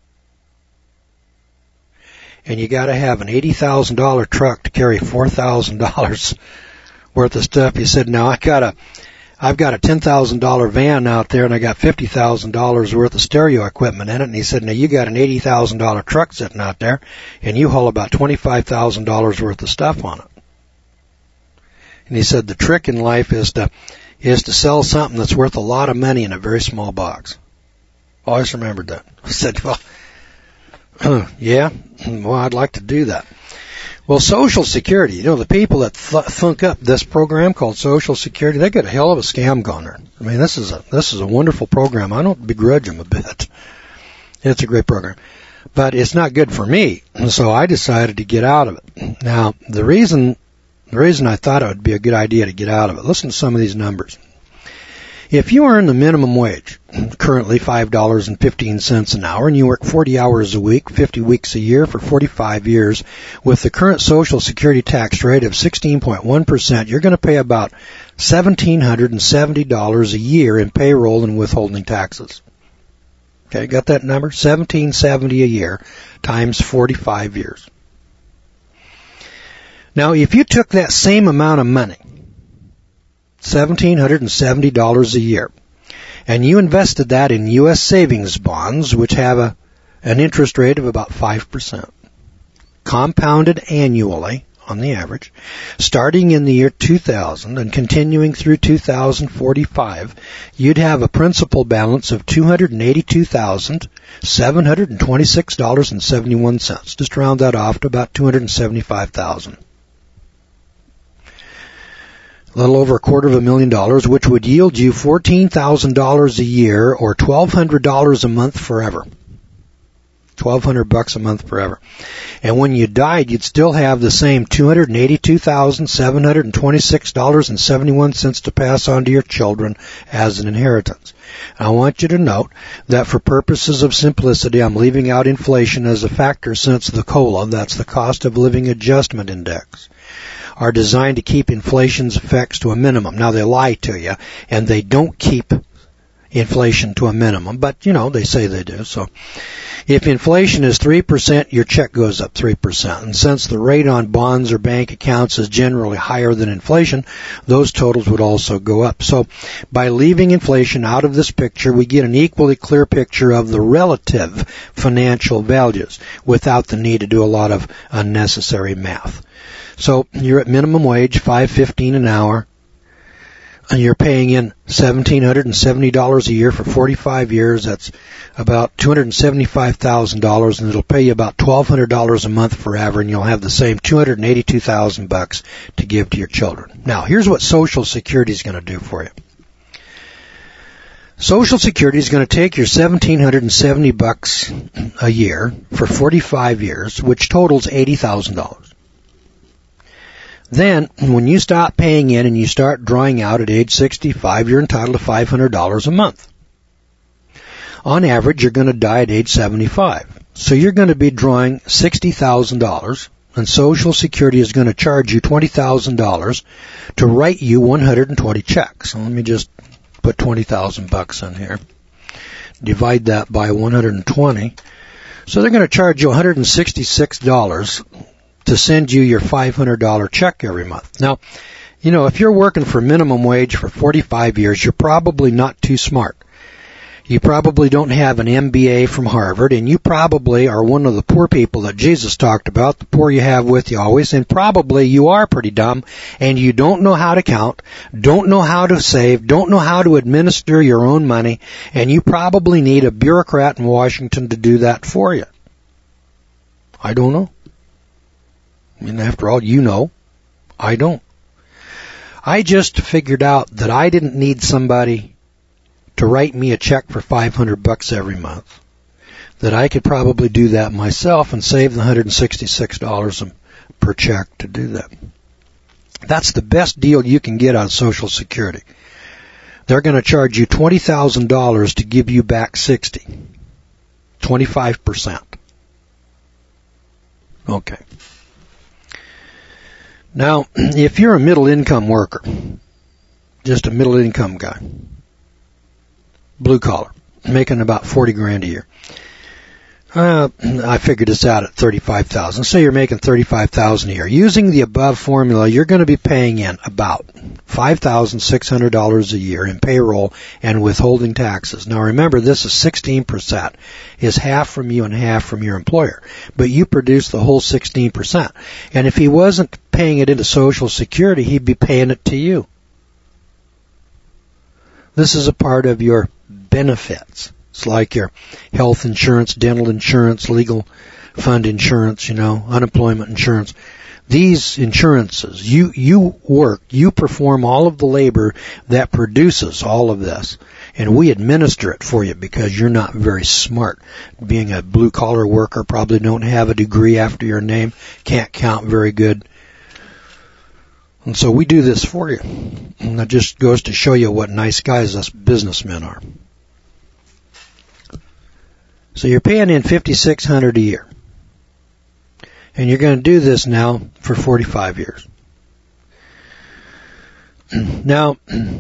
And you gotta have an eighty thousand dollar truck to carry four thousand dollars worth of stuff. He said, now I got a, I've got a ten thousand dollar van out there and I got fifty thousand dollars worth of stereo equipment in it. And he said, now you got an eighty thousand dollar truck sitting out there and you haul about twenty-five thousand dollars worth of stuff on it. And he said, the trick in life is to, is to sell something that's worth a lot of money in a very small box. Always remembered that. I said, well, yeah, well, I'd like to do that. Well, Social Security, you know, the people that th- thunk up this program called Social Security, they got a hell of a scam going there. I mean, this is a this is a wonderful program. I don't begrudge them a bit. It's a great program. But it's not good for me, so I decided to get out of it. Now, the reason the reason I thought it would be a good idea to get out of it, listen to some of these numbers. If you earn the minimum wage, currently five dollars and fifteen cents an hour, and you work forty hours a week, fifty weeks a year for forty-five years, with the current Social Security tax rate of sixteen point one percent, you're going to pay about one thousand seven hundred seventy dollars a year in payroll and withholding taxes. Okay, got that number? seventeen seventy a year times forty-five years. Now, if you took that same amount of money, one thousand seven hundred seventy dollars a year, and you invested that in U S savings bonds, which have a, an interest rate of about five percent, compounded annually on the average, starting in the year two thousand and continuing through two thousand forty-five, you'd have a principal balance of two hundred eighty-two thousand seven hundred twenty-six dollars and seventy-one cents. Just round that off to about two hundred seventy-five thousand dollars. A little over a quarter of a million dollars, which would yield you fourteen thousand dollars a year or twelve hundred dollars a month forever. twelve hundred bucks a month forever. And when you died, you'd still have the same two hundred eighty-two thousand seven hundred twenty-six dollars and seventy-one cents to pass on to your children as an inheritance. I want you to note that for purposes of simplicity, I'm leaving out inflation as a factor since the COLA, that's the cost of living adjustment index, are designed to keep inflation's effects to a minimum. Now, they lie to you, and they don't keep inflation to a minimum, but, you know, they say they do. So if inflation is three percent, your check goes up three percent. And since the rate on bonds or bank accounts is generally higher than inflation, those totals would also go up. So by leaving inflation out of this picture, we get an equally clear picture of the relative financial values without the need to do a lot of unnecessary math. So you're at minimum wage, five fifteen an hour. And you're paying in one thousand seven hundred seventy dollars a year for forty-five years. That's about two hundred seventy-five thousand dollars, and it'll pay you about twelve hundred dollars a month forever, and you'll have the same two hundred eighty-two thousand bucks to give to your children. Now, here's what Social Security is going to do for you. Social Security is going to take your one thousand seven hundred seventy bucks a year for forty-five years, which totals eighty thousand dollars. Then, when you stop paying in and you start drawing out at age sixty-five, you're entitled to five hundred dollars a month. On average, you're going to die at age seventy-five. So you're going to be drawing sixty thousand dollars, and Social Security is going to charge you twenty thousand dollars to write you one hundred twenty checks. So let me just put twenty thousand bucks in here. Divide that by one hundred twenty. So they're going to charge you one hundred sixty-six dollars to send you your five hundred dollars check every month. Now, you know, if you're working for minimum wage for forty-five years, you're probably not too smart. You probably don't have an M B A from Harvard, and you probably are one of the poor people that Jesus talked about, the poor you have with you always, and probably you are pretty dumb, and you don't know how to count, don't know how to save, don't know how to administer your own money, and you probably need a bureaucrat in Washington to do that for you. I don't know. I mean, after all, you know, I don't. I just figured out that I didn't need somebody to write me a check for five hundred bucks every month. That I could probably do that myself and save the one hundred sixty-six dollars per check to do that. That's the best deal you can get on Social Security. They're going to charge you twenty thousand dollars to give you back sixty. twenty-five percent. Okay. Now, if you're a middle-income worker, just a middle-income guy, blue collar, making about forty grand a year, uh, I figured this out at thirty-five thousand. Say you're making thirty-five thousand a year. Using the above formula, you're going to be paying in about five thousand six hundred dollars a year in payroll and withholding taxes. Now, remember, this is sixteen percent. Is half from you and half from your employer. But you produce the whole sixteen percent. And if he wasn't paying it into Social Security, he'd be paying it to you. This is a part of your benefits. It's like your health insurance, dental insurance, legal fund insurance, you know, unemployment insurance. These insurances, you, you work, you perform all of the labor that produces all of this. And we administer it for you because you're not very smart. Being a blue-collar worker, probably don't have a degree after your name, can't count very good. And so we do this for you. And that just goes to show you what nice guys us businessmen are. So you're paying in fifty-six hundred dollars a year. And you're going to do this now for forty-five years. Now,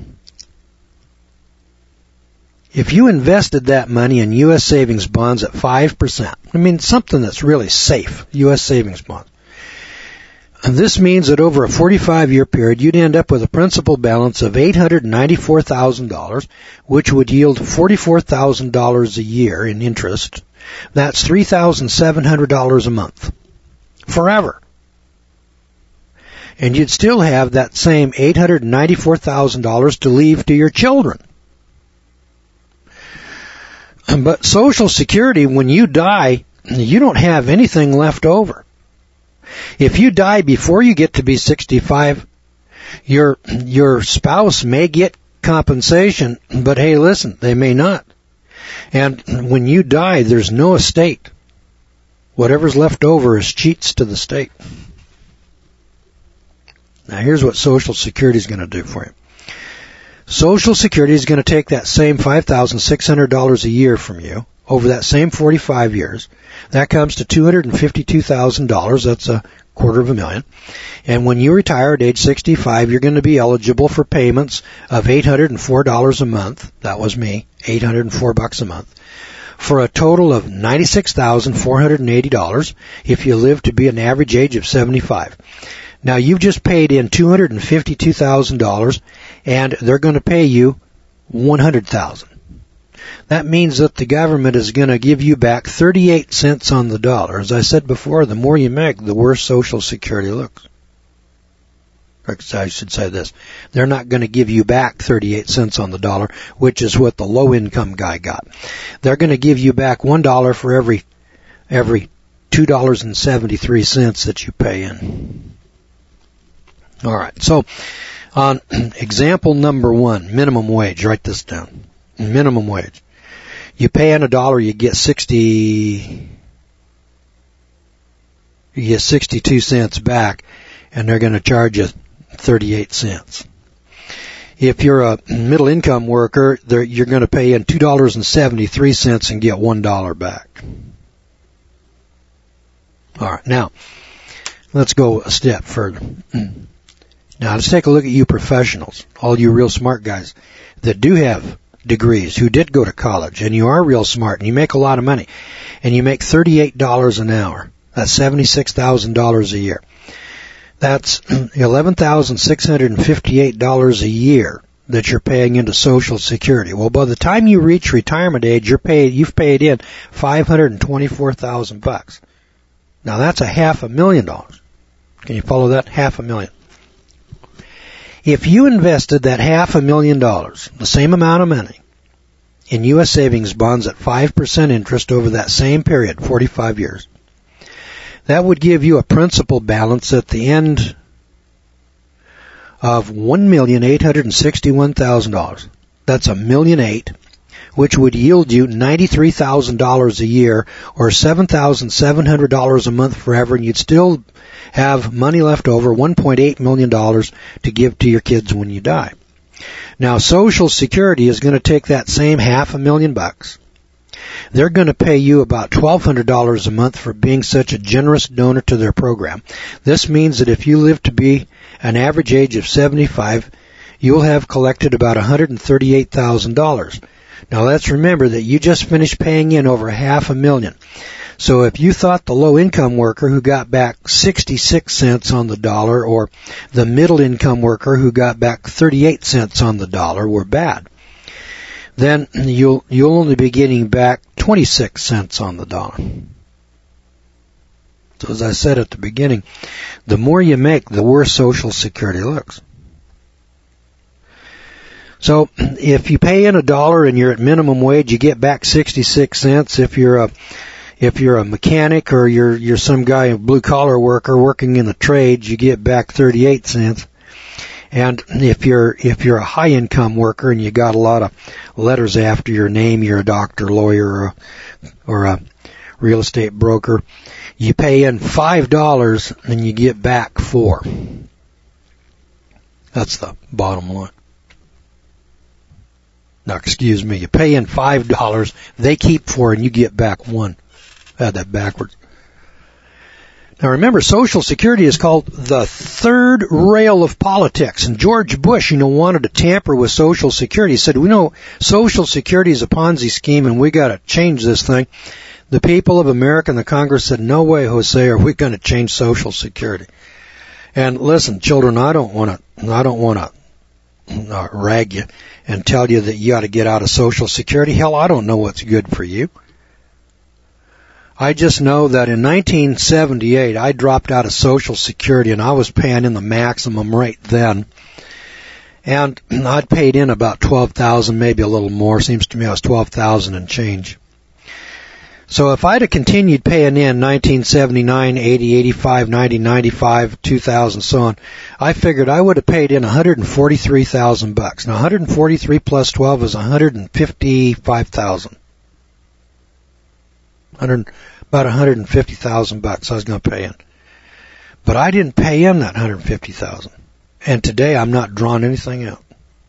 if you invested that money in U S savings bonds at five percent, I mean something that's really safe, U S savings bonds, and this means that over a forty-five year period, you'd end up with a principal balance of eight hundred ninety-four thousand dollars, which would yield forty-four thousand dollars a year in interest. That's three thousand seven hundred dollars a month. Forever. And you'd still have that same eight hundred ninety-four thousand dollars to leave to your children. But Social Security, when you die, you don't have anything left over. If you die before you get to be sixty-five, your your spouse may get compensation, but hey, listen, they may not. And when you die, there's no estate. Whatever's left over is cheats to the state. Now, here's what Social Security is going to do for you. Social Security is going to take that same five thousand six hundred dollars a year from you over that same forty-five years. That comes to two hundred fifty-two thousand dollars. That's a quarter of a million. And when you retire at age sixty-five, you're going to be eligible for payments of eight hundred four dollars a month. That was me, eight hundred four bucks a month. For a total of ninety-six thousand four hundred eighty dollars if you live to be an average age of seventy-five. Now, you've just paid in two hundred fifty-two thousand dollars, and they're going to pay you one hundred thousand dollars. That means that the government is going to give you back thirty-eight cents on the dollar. As I said before, the more you make, the worse Social Security looks. I should say this. They're not going to give you back thirty-eight cents on the dollar, which is what the low-income guy got. They're going to give you back one dollar for every every two dollars and seventy-three cents that you pay in. All right. So, on example number one, minimum wage. Write this down. Minimum wage. You pay in a dollar, you get sixty. You get sixty-two cents back, and they're going to charge you thirty-eight cents. If you're a middle income worker, you're going to pay in two dollars and seventy-three cents and get one dollar back. All right, now let's go a step further. Now let's take a look at you professionals, all you real smart guys that do have degrees, who did go to college, and you are real smart, and you make a lot of money, and you make thirty-eight dollars an hour. That's seventy-six thousand dollars a year. That's eleven thousand six hundred fifty-eight dollars a year that you're paying into Social Security. Well, by the time you reach retirement age, you're paid, you've paid in five hundred twenty-four thousand bucks. Now that's a half a million dollars. Can you follow that? Half a million. If you invested that half a million dollars, the same amount of money, in U S savings bonds at five percent interest over that same period, forty-five years, that would give you a principal balance at the end of one million eight hundred sixty-one thousand dollars. That's a million eight, which would yield you ninety-three thousand dollars a year, or seven thousand seven hundred dollars a month forever, and you'd still have money left over, one point eight million dollars, to give to your kids when you die. Now, Social Security is going to take that same half a million bucks. They're going to pay you about twelve hundred dollars a month for being such a generous donor to their program. This means that if you live to be an average age of seventy-five, you'll have collected about one hundred thirty-eight thousand dollars. Now, let's remember that you just finished paying in over half a million. So if you thought the low-income worker who got back sixty-six cents on the dollar, or the middle-income worker who got back thirty-eight cents on the dollar were bad, then you'll you'll only be getting back twenty-six cents on the dollar. So as I said at the beginning, the more you make, the worse Social Security looks. So if you pay in a dollar and you're at minimum wage, you get back sixty-six cents. If you're a if you're a mechanic, or you're you're some guy, a blue collar worker working in the trades, you get back thirty-eight cents. And if you're if you're a high income worker and you got a lot of letters after your name, you're a doctor, lawyer, or a, or a real estate broker, you pay in five dollars and you get back four. That's the bottom line. Now, excuse me, you pay in five dollars, they keep four, and you get back one. I had that backwards. Now remember, Social Security is called the third rail of politics, and George Bush, you know, wanted to tamper with Social Security. He said, we know Social Security is a Ponzi scheme, and we got to change this thing. The people of America and the Congress said, no way, Jose, are we going to change Social Security. And listen, children, I don't want to, I don't want to uh, rag you and tell you that you ought to get out of Social Security. Hell, I don't know what's good for you. I just know that in nineteen seventy-eight, I dropped out of Social Security, and I was paying in the maximum rate then. And I'd paid in about twelve thousand dollars, maybe a little more. Seems to me I was twelve thousand dollars and change. So if I'd have continued paying in nineteen seventy-nine, eighty, eighty-five, ninety, ninety-five, two thousand, so on, I figured I would have paid in one hundred forty-three thousand bucks. Now, one hundred forty-three plus twelve is one hundred fifty-five thousand. one hundred, about one hundred fifty thousand bucks I was going to pay in. But I didn't pay in that one hundred fifty thousand. And today I'm not drawing anything out.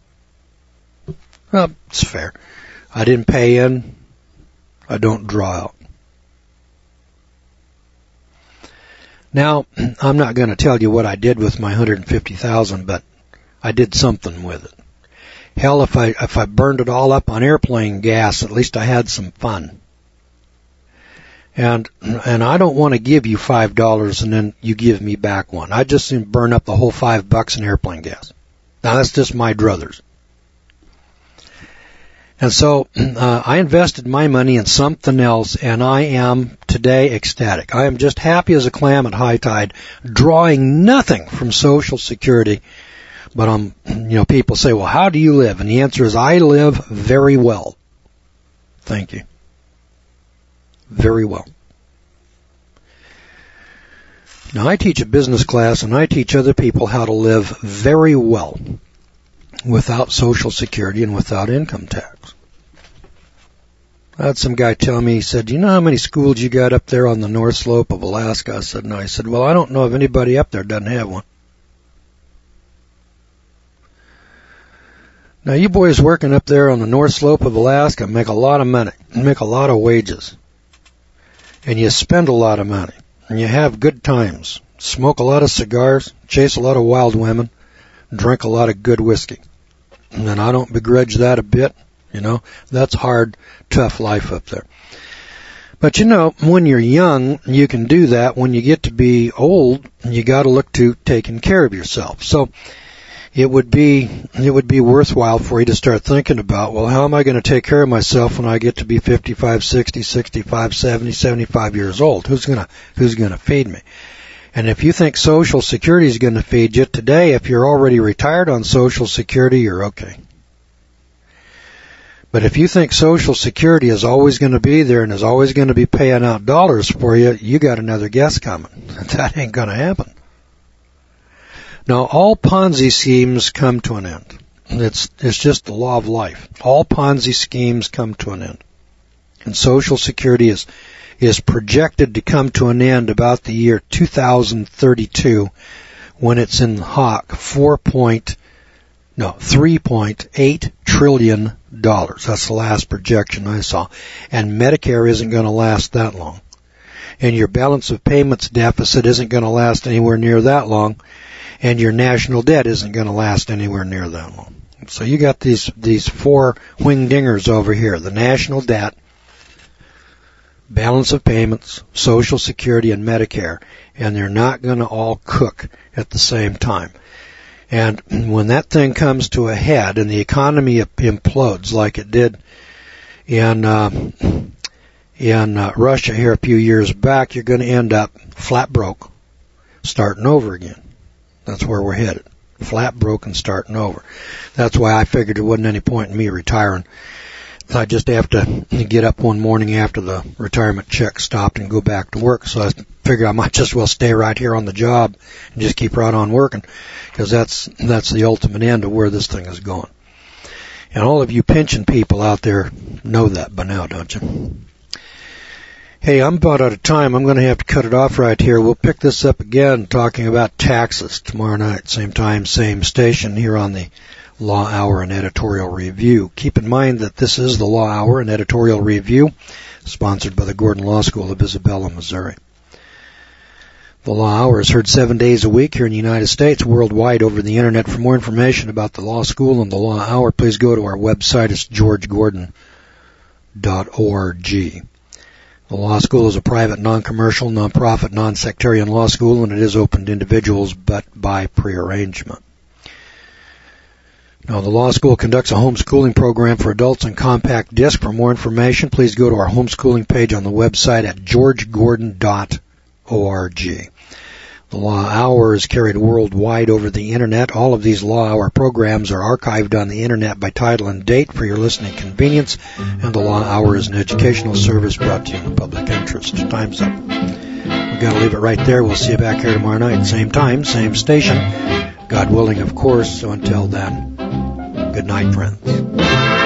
Well, it's fair. I didn't pay in. I don't draw out. Now, I'm not going to tell you what I did with my one hundred fifty thousand dollars, but I did something with it. Hell, if I if I burned it all up on airplane gas, at least I had some fun. And and I don't want to give you five dollars and then you give me back one. I just burn up the whole five bucks in airplane gas. Now that's just my druthers. And so uh, I invested my money in something else, and I am today ecstatic. I am just happy as a clam at high tide, drawing nothing from Social Security. But um, you know, people say, "Well, how do you live?" And the answer is, I live very well. Thank you. Very well. Now, I teach a business class, and I teach other people how to live very well without Social Security and without income tax. I had some guy tell me, he said, "You know how many schools you got up there on the North Slope of Alaska?" I said, "No." He said, "Well, I don't know of anybody up there doesn't have one." Now, you boys working up there on the North Slope of Alaska make a lot of money, make a lot of wages, and you spend a lot of money, and you have good times, smoke a lot of cigars, chase a lot of wild women, drink a lot of good whiskey. And I don't begrudge that a bit. You know, that's hard, tough life up there. But you know, when you're young, you can do that. When you get to be old, you got to look to taking care of yourself. So it would be it would be worthwhile for you to start thinking about, well, how am I going to take care of myself when I get to be fifty-five, sixty, sixty-five, seventy, seventy-five years old? Who's going to who's going to feed me? And if you think Social Security is going to feed you today, if you're already retired on Social Security, you're okay. But if you think Social Security is always going to be there and is always going to be paying out dollars for you, you got another guess coming. That ain't going to happen. Now, all Ponzi schemes come to an end. It's, it's just the law of life. All Ponzi schemes come to an end. And Social Security is is projected to come to an end about the year two thousand thirty-two, when it's in the hawk four point no three point eight trillion dollars. That's the last projection I saw, and Medicare isn't going to last that long, and your balance of payments deficit isn't going to last anywhere near that long, and your national debt isn't going to last anywhere near that long. So you got these these four wing-dingers over here: the national debt, balance of payments, Social Security, and Medicare, and they're not going to all cook at the same time. And when that thing comes to a head and the economy implodes like it did in uh, in uh, Russia here a few years back, you're going to end up flat broke, starting over again. That's where we're headed, flat broke and starting over. That's why I figured there wasn't any point in me retiring. I just have to get up one morning after the retirement check stopped and go back to work. So I figured I might just well stay right here on the job and just keep right on working, because that's that's the ultimate end of where this thing is going. And all of you pension people out there know that by now, don't you? Hey, I'm about out of time. I'm going to have to cut it off right here. We'll pick this up again talking about taxes tomorrow night, same time, same station, here on the Law Hour and Editorial Review. Keep in mind that this is the Law Hour and Editorial Review, sponsored by the Gordon Law School of Isabella, Missouri. The Law Hour is heard seven days a week here in the United States, worldwide over the Internet. For more information about the Law School and the Law Hour, please go to our website. It's george gordon dot org. The Law School is a private, non-commercial, non-profit, non-sectarian law school, and it is open to individuals, but by prearrangement. Now, the Law School conducts a homeschooling program for adults on compact disc. For more information, please go to our homeschooling page on the website at george gordon dot org. The Law Hour is carried worldwide over the Internet. All of these Law Hour programs are archived on the Internet by title and date for your listening convenience, and the Law Hour is an educational service brought to you in the public interest. Time's up. We've got to leave it right there. We'll see you back here tomorrow night, same time, same station. God willing, of course. So until then, good night, friends.